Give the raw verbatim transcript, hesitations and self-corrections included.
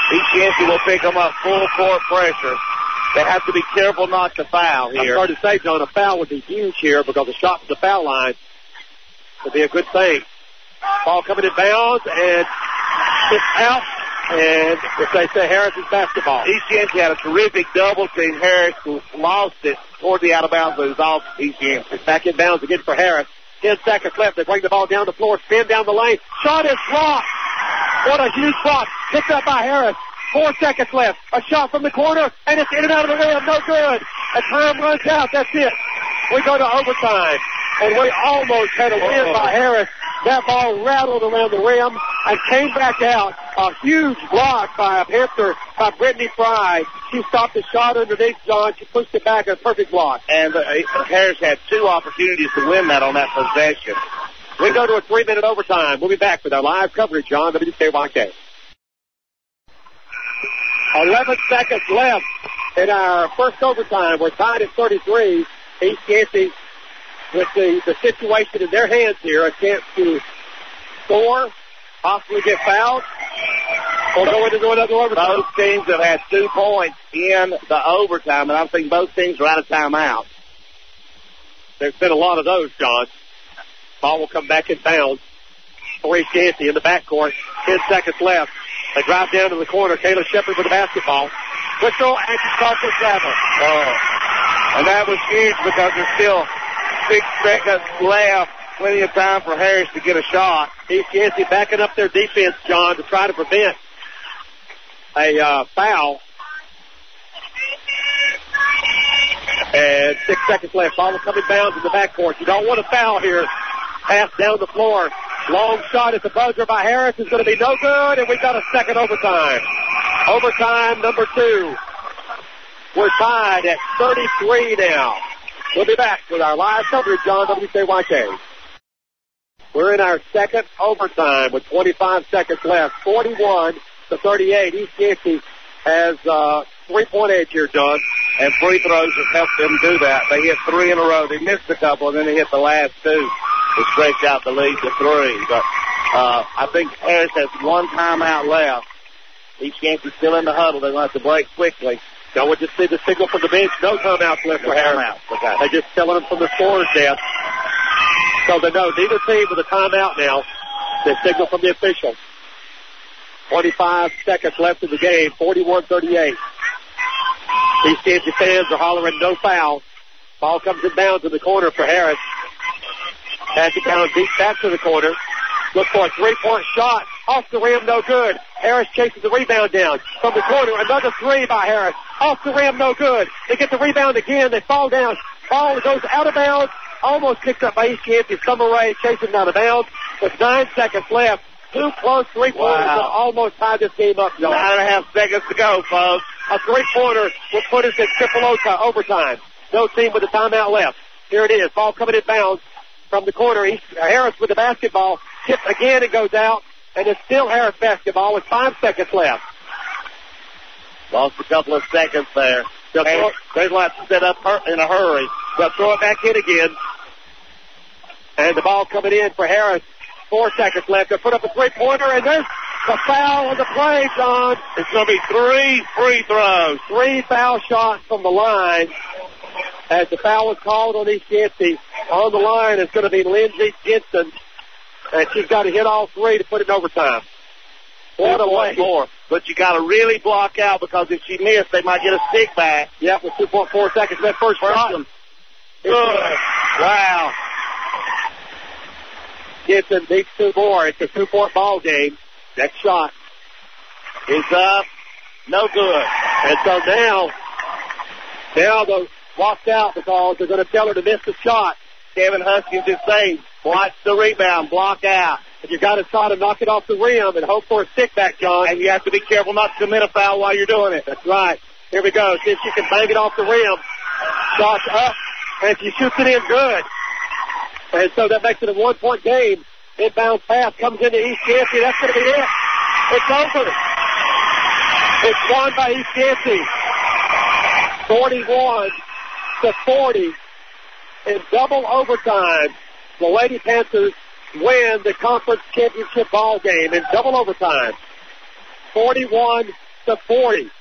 East Yancey will pick them up full court pressure. They have to be careful not to foul here. I'm sorry to say, John, a foul would be huge here because a shot from the foul line would be a good thing. Ball coming in bounds and it's out. And if they say Harris's basketball. East Yancey had a terrific double team. Harris lost it toward the out of bounds, but it was off East Yancey. Back in bounds again for Harris. Ten seconds left. They bring the ball down the floor, spin down the lane. Shot is blocked. What a huge block. Picked up by Harris. Four seconds left. A shot from the corner, and it's in and out of the rim. No good. As time runs out, that's it. We go to overtime, and we almost had a win by Harris. That ball rattled around the rim and came back out. A huge block by a Panther, by Brittany Fry. She stopped the shot underneath John. She pushed it back. A perfect block. And uh, Harris had two opportunities to win that on that possession. We go to a three-minute overtime. We'll be back with our live coverage, John, W K Y K. eleven seconds left in our first overtime. We're tied at thirty-three. East Yancey, with the, the situation in their hands here, a chance to score, possibly get fouled, or go into another overtime. Both teams have had two points in the overtime, and I think both teams are out of timeout. There's been a lot of those, John. Ball will come back in bounds for East Yancey in the backcourt. Ten seconds left. They drive down to the corner. Kayla Shepard with the basketball. Whistle, and she starts her travel. Oh. And that was huge because there's still six seconds left. Plenty of time for Harris to get a shot. East Yancey backing up their defense, John, to try to prevent a uh, foul. And six seconds left. Ball will come in bounds in the backcourt. You don't want a foul here. Pass down the floor. Long shot at the buzzer by Harris is going to be no good, and we've got a second overtime. Overtime number two. We're tied at thirty-three now. We'll be back with our live coverage on W K Y K. We're in our second overtime with twenty-five seconds left. forty-one to thirty-eight. East Yancey has uh, three-point edge here, John. And free throws have helped them do that. They hit three in a row. They missed a couple, and then they hit the last two to stretch out the lead to three. But uh, I think Harris has one timeout left. East Yancey's still in the huddle. They're going to have to break quickly. Now we'll just see the signal from the bench. No timeouts left for Harris. Okay. They're just telling them from the scorer's desk. So they know neither team with a timeout now. They signal from the official. twenty-five seconds left in the game. forty-one thirty-eight. East Yancey fans are hollering no foul. Ball comes in bounds in the corner for Harris. Pass it down deep back to the corner. Look for a three-point shot. Off the rim, no good. Harris chases the rebound down. From the corner, another three by Harris. Off the rim, no good. They get the rebound again. They fall down. Ball goes out of bounds. Almost picked up by East Yancey. Summer Rae chasing out of bounds. With nine seconds left. Two close three-pointers wow. will almost tie this game up, John. Nine and a half seconds to go, folks. A three-pointer will put us in triple overtime. No team with a timeout left. Here it is. Ball coming in bounds from the corner. East, uh, Harris with the basketball. Tipped again and goes out. And it's still Harris basketball with five seconds left. Lost a couple of seconds there. They'll they'd like to set up in a hurry. They'll throw it back in again. And the ball coming in for Harris. Four seconds left. They put up a three-pointer, and there's the foul on the play, John. It's going to be three free throws. Three foul shots from the line. As the foul was called on East Yancey, on the line is going to be Lindsey Jensen. And she's got to hit all three to put it in overtime. What a way. More. But you got to really block out because if she missed, they might get a stick back. Yep, with two point four seconds left. First shot. Good. Wow. Jensen beats two more. It's a two-point ball game. Next shot is up. No good. And so now, now they're walked out because they're going to tell her to miss the shot. Kevin Huskins is saying, watch the rebound, block out. And you got to try to knock it off the rim and hope for a stick back, John. And you have to be careful not to commit a foul while you're doing it. That's right. Here we go. See if she can bang it off the rim. Shot's up, and she shoots it in good. And so that makes it a one-point game. Inbound pass comes into East Yancey. That's going to be it. It's over. It's won by East Yancey. forty-one to forty. In double overtime, the Lady Panthers win the conference championship ball game in double overtime. forty-one to forty.